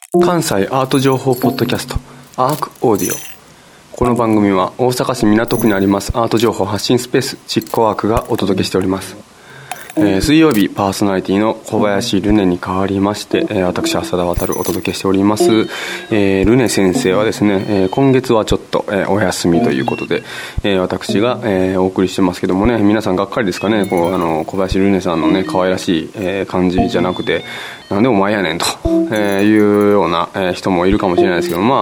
関西アート情報ポッドキャストアークオーディオ。この番組は大阪市港区にありますアート情報発信スペースチッコアークがお届けしております。水曜日パーソナリティの小林ルネに代わりまして、私浅田渉お届けしております。ルネ先生はですね、今月はちょっと、お休みということで、私が、お送りしてますけどもね、皆さんがっかりですかね。小林ルネさんのね可愛らしい、感じじゃなくて、なんでお前やねんと、いうような、人もいるかもしれないですけど、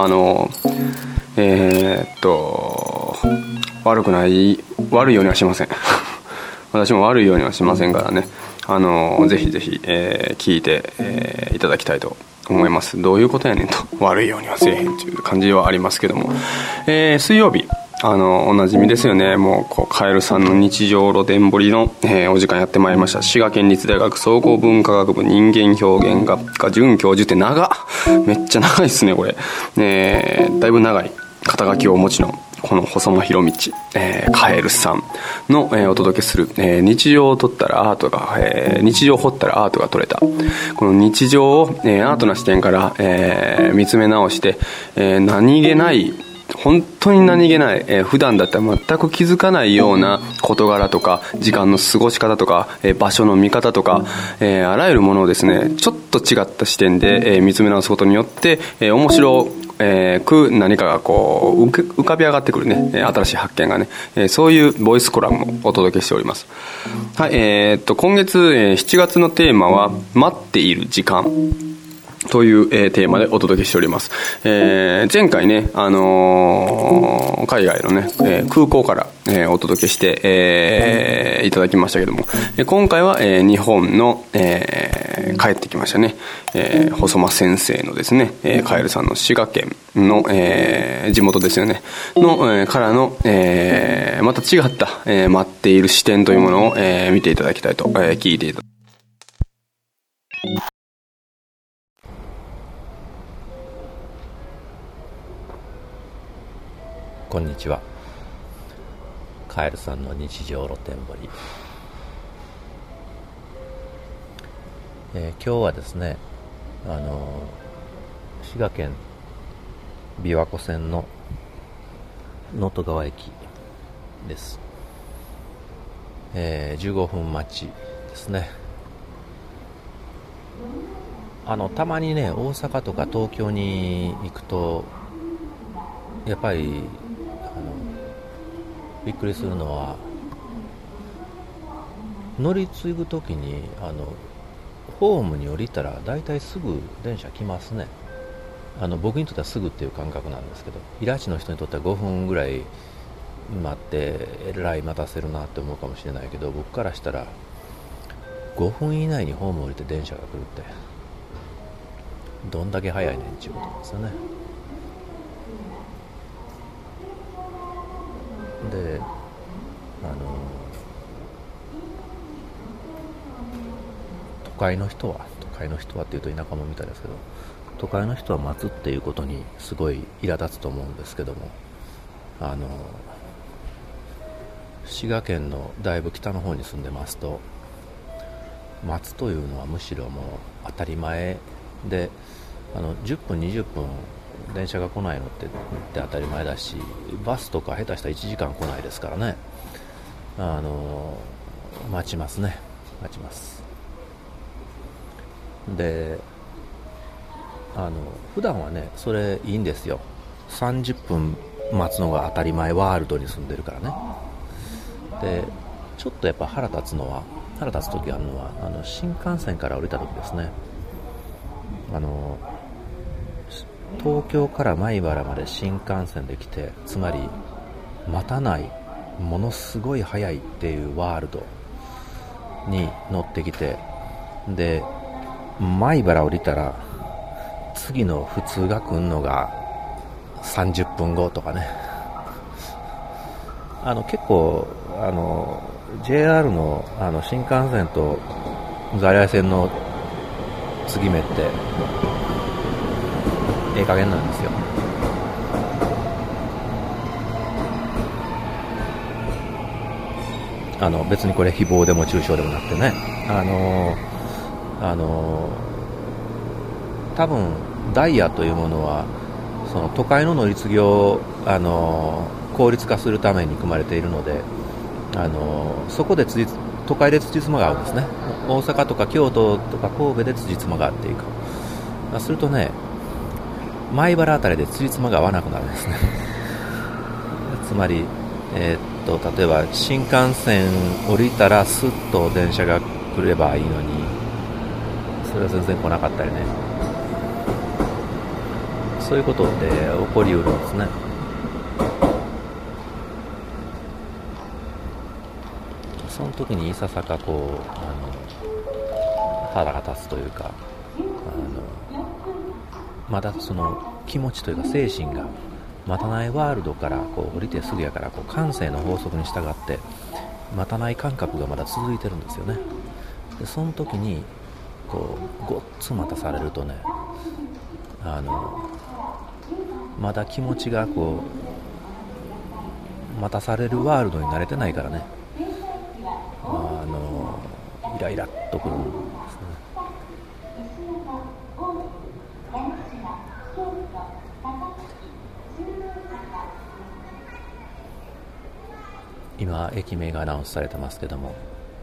悪いようにはしません私も悪いようにはしませんからね、ぜひぜひ、聞いて、いただきたいと思います。どういうことやねんと、悪いようにはせえへんという感じはありますけども、水曜日おなじみですよね。もうカエルさんの日常露天掘りの、お時間やってまいりました。滋賀県立大学総合文化学部人間表現学科准教授ってめっちゃ長いですねこれ。だいぶ長い肩書きをお持ちのこの細間博道、カエルさんの、お届けする、日常を撮ったらアートが、日常を掘ったらアートが撮れた。この日常を、アートな視点から、見つめ直して、何気ない本当に何気ない、普段だったら全く気づかないような事柄とか時間の過ごし方とか、場所の見方とか、あらゆるものをですねちょっと違った視点で、見つめ直すことによって、面白く何かがこう浮かび上がってくるね、新しい発見がね、そういうボイスコラムをお届けしております。はい、今月、7月のテーマは待っている時間という、テーマでお届けしております。前回ね、海外のね、空港から、お届けして、いただきましたけども、今回は、日本の、帰ってきましたね、細間先生のですね、カエルさんの滋賀県の、地元ですよねの、からの、また違った、待っている視点というものを、見ていただきたいと、聞いていただきたい。 こんにちは。カエルさんの日常露天掘り、今日はですね、滋賀県琵琶湖線の能登川駅です。15分待ちですね。たまにね、大阪とか東京に行くとやっぱりびっくりするのは、乗り継ぐときにホームに降りたらだいたいすぐ電車来ますね。僕にとってはすぐっていう感覚なんですけど、いらちの人にとっては5分ぐらい待ってえらい待たせるなって思うかもしれないけど、僕からしたら5分以内にホーム降りて電車が来るってどんだけ早いねんっていうことなんですよね。で、都会の人はっていうと田舎者みたいですけど、都会の人は待つっていうことにすごい苛立つと思うんですけども、滋賀県のだいぶ北の方に住んでますと、待つというのはむしろもう当たり前で、10分20分電車が来ないのって当たり前だし、バスとか下手したら1時間来ないですからね。待ちます。で、普段はねそれいいんですよ。30分待つのが当たり前、ワールドに住んでるからね。で、ちょっとやっぱ腹立つ時あるのは新幹線から降りた時ですね。東京から米原まで新幹線で来て、つまり待たない、ものすごい早いっていうワールドに乗ってきて、で米原降りたら次の普通が来るのが30分後とかね。結構JR の新幹線と在来線の継ぎ目ってええ加減なんですよ。別にこれ誹謗でも中傷でもなくてね、多分ダイヤというものはその都会の乗り継ぎを効率化するために組まれているので、そこで都会で辻褄が合うんですね。大阪とか京都とか神戸で辻褄が合っていく。するとね、米原あたりで辻褄が合わなくなるんですね。つまり、例えば新幹線降りたらスッと電車が来ればいいのに、それは全然来なかったりね、そういうことで起こりうるんですね。その時にいささかこう腹が立つというか、まだその気持ちというか精神が待たないワールドからこう降りてすぐやから、こう感性の法則に従って待たない感覚がまだ続いてるんですよね。でその時にこうごっつ待たされるとね、まだ気持ちがこう待たされるワールドに慣れてないからね、イライラっとくるんですね。今駅名がアナウンスされてますけども、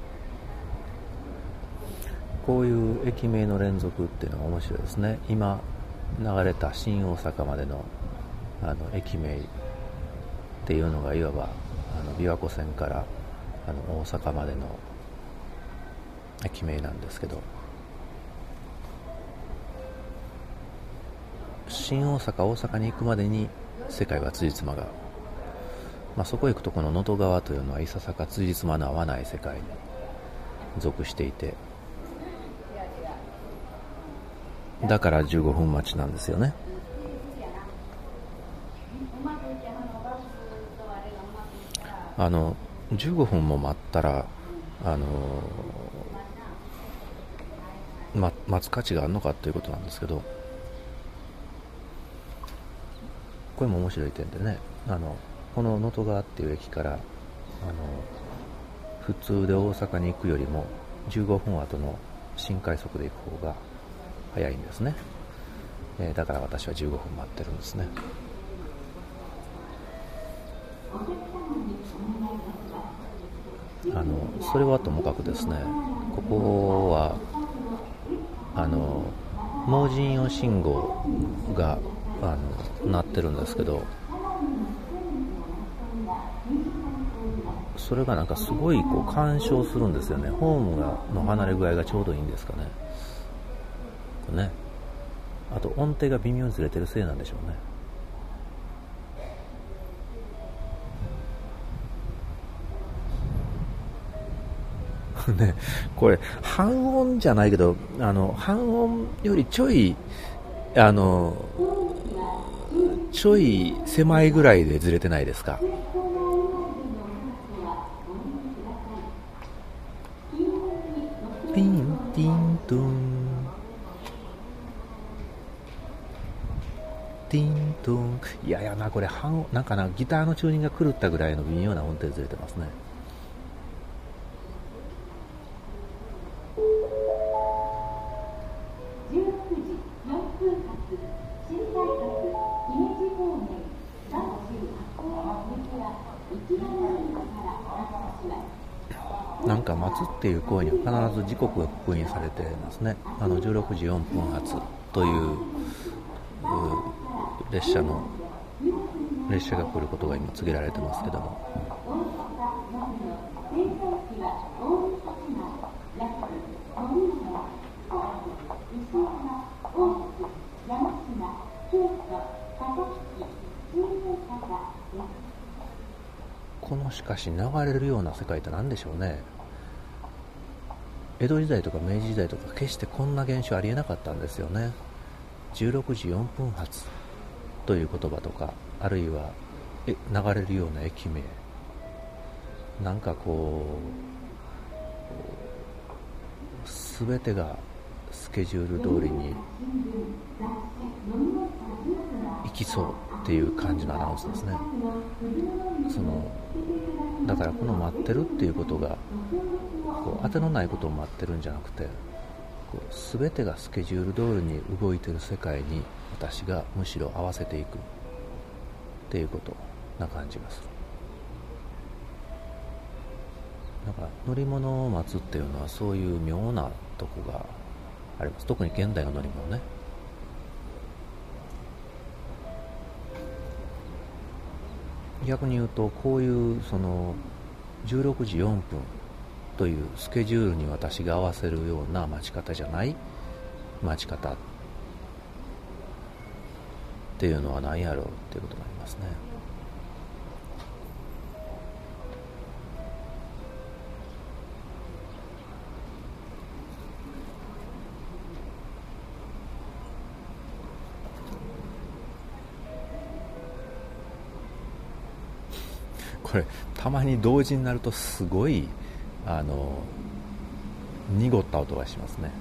こういう駅名の連続っていうのが面白いですね。今流れた新大阪までの駅名っていうのがいわば琵琶湖線から大阪までの駅名なんですけど、新大阪に行くまでに世界は辻褄が、そこへ行くとこの能登川というのはいささか辻褄の合わない世界に属していて、だから15分待ちなんですよね。15分も待ったら待つ価値があるのかということなんですけど、これも面白い点でね、この能登川っていう駅から普通で大阪に行くよりも15分後の新快速で行く方が早いんですね。だから私は15分待ってるんですね。それはともかくですね、ここは盲人用信号が鳴ってるんですけど、それがなんかすごいこう干渉するんですよね。ホームの離れ具合がちょうどいいんですかね。これね、あと音程が微妙にずれてるせいなんでしょうね。ね、これ半音じゃないけど半音よりちょい狭いぐらいでずれてないですか。ピンティントゥンティントゥン、いやいやな、これなんかな、ギターのチューニングが狂ったぐらいの微妙な音程ずれてますね。なんか待つっていう行為には必ず時刻が刻印されていますね。16時4分発という列車が来ることが今告げられてますけども、このしかし流れるような世界って何でしょうね。江戸時代とか明治時代とか決してこんな現象ありえなかったんですよね。16時4分発という言葉とか、あるいは流れるような駅名、なんかこう全てがスケジュール通りに行きそうっていう感じのアナウンスですね。だからこの待ってるっていうことがこう当てのないことを待ってるんじゃなくて、 全てがスケジュール通りに動いている世界に私がむしろ合わせていくっていうことな感じがする。なんか乗り物を待つっていうのはそういう妙なとこがあります。特に現代の乗り物ね。逆に言うとこういうその16時4分というスケジュールに私が合わせるような待ち方じゃない待ち方っていうのは何やろうっていうことになりますね。これたまに同時になるとすごい濁った音がしますね。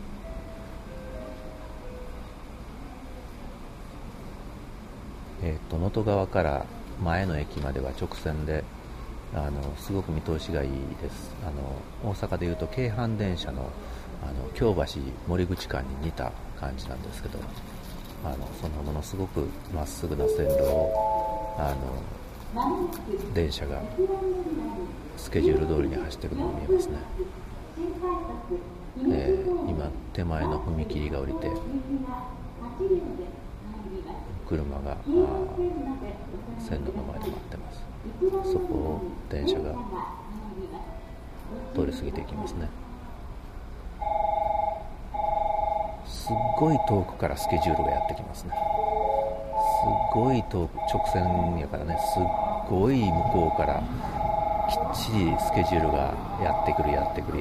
能登川から前の駅までは直線ですごく見通しがいいです。大阪でいうと京阪電車の京橋森口間に似た感じなんですけど、そのものすごくまっすぐな線路を電車がスケジュール通りに走っているのが見えますね。今手前の踏切が降りて車が線路の前で待ってます。そこを電車が通り過ぎていきますね。すっごい遠くからスケジュールがやってきますね。すっごい遠く、直線やからね、すっごい向こうからきっちりスケジュールがやってくる。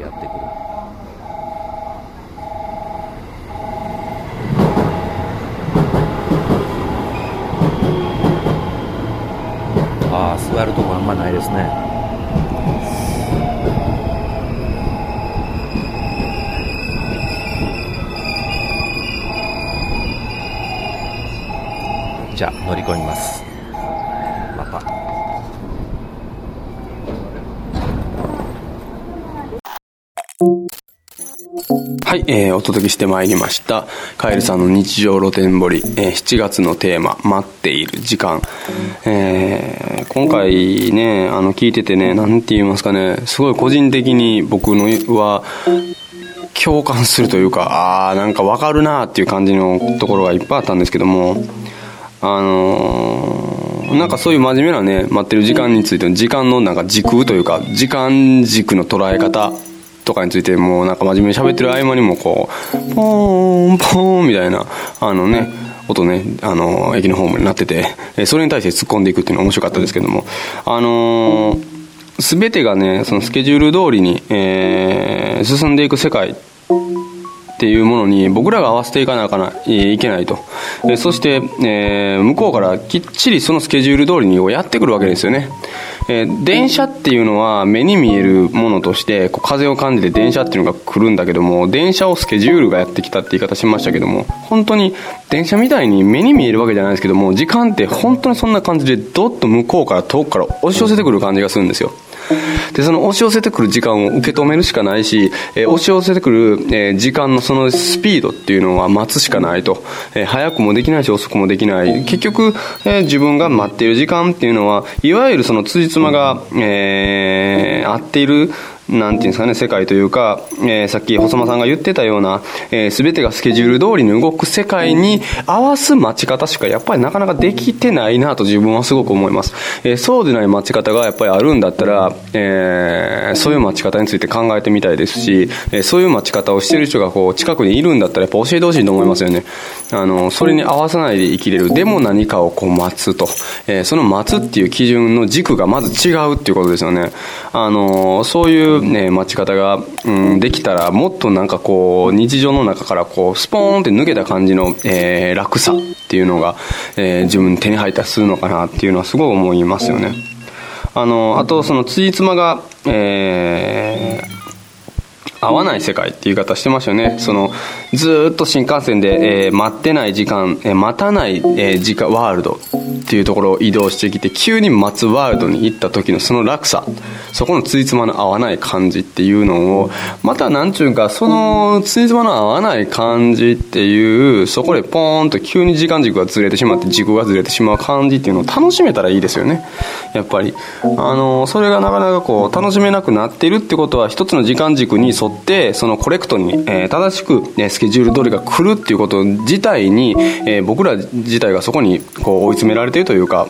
座るとこあんまないですね。じゃあ乗り込みます。また。 はい、お届けしてまいりましたカエルさんの日常露天掘り、7月のテーマ待っている時間、今回ね聞いててね、なんて言いますかね、すごい個人的に僕のは共感するというか、なんか分かるなっていう感じのところがいっぱいあったんですけども、なんかそういう真面目なね待ってる時間についての時間のなんか時空というか時間軸の捉え方とかについてもなんか真面目に喋ってる合間にもこうポーンポーンみたいな音ね駅のホームになってて、それに対して突っ込んでいくっていうのが面白かったですけども、全てがねそのスケジュール通りに、進んでいく世界っていうものに僕らが合わせていかなきゃいけないと。そして、向こうからきっちりそのスケジュール通りにやってくるわけですよね。電車っていうのは目に見えるものとしてこう風を感じて電車っていうのが来るんだけども、電車をスケジュールがやってきたって言い方しましたけども、本当に電車みたいに目に見えるわけじゃないですけども、時間って本当にそんな感じでドッと向こうから遠くから押し寄せてくる感じがするんですよ。でその押し寄せてくる時間を受け止めるしかないし、押し寄せてくる、時間のそのスピードっていうのは待つしかないと、早くもできないし遅くもできない。結局、自分が待っている時間っていうのはいわゆるその辻褄が、合っているなんていうんですかね、世界というか、さっき細間さんが言ってたような、全てがスケジュール通りに動く世界に合わす待ち方しかやっぱりなかなかできてないなと自分はすごく思います。そうでない待ち方がやっぱりあるんだったら、そういう待ち方について考えてみたいですし、そういう待ち方をしている人がこう近くにいるんだったらやっぱ教えてほしいと思いますよね。それに合わさないで生きれる。でも何かをこう待つと、その待つっていう基準の軸がまず違うっていうことですよね。そういう待ち方が、できたらもっとなんかこう日常の中からこうスポーンって抜けた感じの、楽さっていうのが、自分に手に入ったりするのかなっていうのはすごい思いますよね。あとその辻褄が、 合わない世界っていう言い方してましたよね。そのずーっと新幹線で、待ってない時間、待たない、時間ワールドっていうところを移動してきて、急に待つワールドに行った時のその落差、そこのついつまの合わない感じっていうのを、またなんちゅうか、そのついつまの合わない感じっていう、そこでポーンと急に時間軸がずれてしまって軸がずれてしまう感じっていうのを楽しめたらいいですよね。やっぱりそれがなかなかこう楽しめなくなっているってことは、一つの時間軸に沿ってそのコレクトに、正しく、スケジュール通りが来るっていうこと自体に、僕ら自体がそこにこう追い詰められているというか、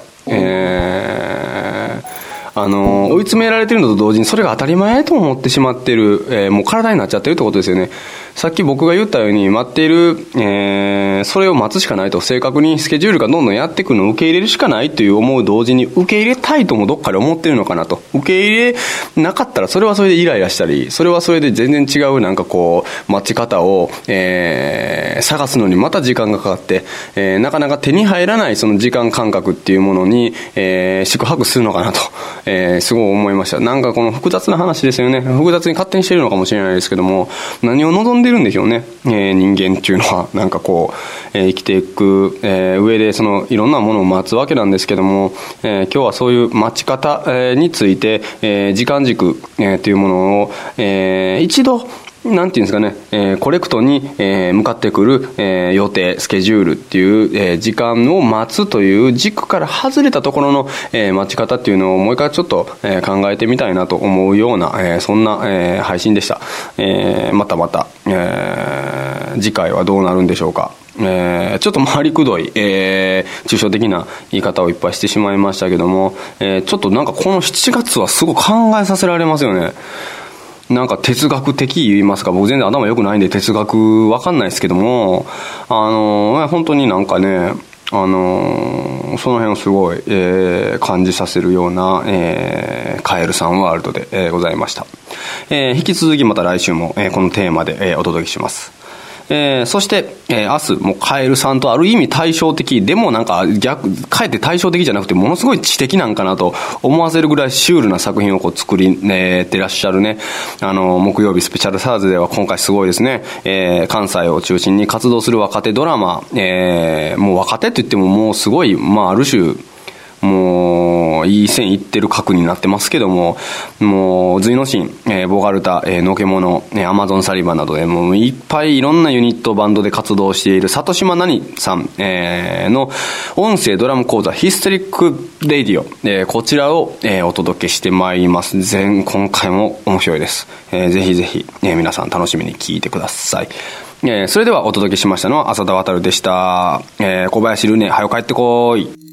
追い詰められているのと同時にそれが当たり前と思ってしまっている、もう体になっちゃってるってことですよね。さっき僕が言ったように待っている、それを待つしかないと、正確にスケジュールがどんどんやってくるのを受け入れるしかないという思う同時に、受け入れたいともどっかで思ってるのかなと。受け入れなかったらそれはそれでイライラしたり、それはそれで全然違うなんかこう待ち方を、探すのにまた時間がかかって、なかなか手に入らないその時間感覚っていうものに、宿泊するのかなと、すごい思いました。なんかこの複雑な話ですよね。複雑に勝手にしてるのかもしれないですけども、何を望んでるんでしょうね、人間っていうのは。なんかこう、生きていく、上でそのいろんなものを待つわけなんですけども、今日はそういう待ち方、について、時間軸、というものを、一度なんていうんですかね、コレクトに、向かってくる、予定、スケジュールっていう、時間を待つという軸から外れたところの、待ち方っていうのをもう一回ちょっと、考えてみたいなと思うような、そんな、配信でした。また、次回はどうなるんでしょうか。ちょっと回りくどい、抽象的な言い方をいっぱいしてしまいましたけども、ちょっとなんかこの7月はすごい考えさせられますよね。なんか哲学的言いますか、僕全然頭良くないんで哲学わかんないですけども、本当になんかね、その辺をすごい、感じさせるような、カエルさんワールドで、ございました。引き続きまた来週も、このテーマで、お届けします。そして、明日もカエルさんとある意味対照的でもなんかかえって対照的じゃなくてものすごい知的なんかなと思わせるぐらいシュールな作品をこう作り、てらっしゃるね、木曜日スペシャルサーズでは今回すごいですね、関西を中心に活動する若手ドラマ、もう若手って言ってももうすごい、ある種もういい線いってる核になってますけども、もう随のシン、ボガルタ、のけもの、アマゾンサリバンなどでもういっぱいいろんなユニットバンドで活動している里島なにさん、の音声ドラム講座ヒステリックレディオ、こちらを、お届けしてまいります。今回も面白いです。ぜひぜひ、皆さん楽しみに聞いてください。それではお届けしましたのは浅田渉でした。小林ルネ、はよ帰ってこーい。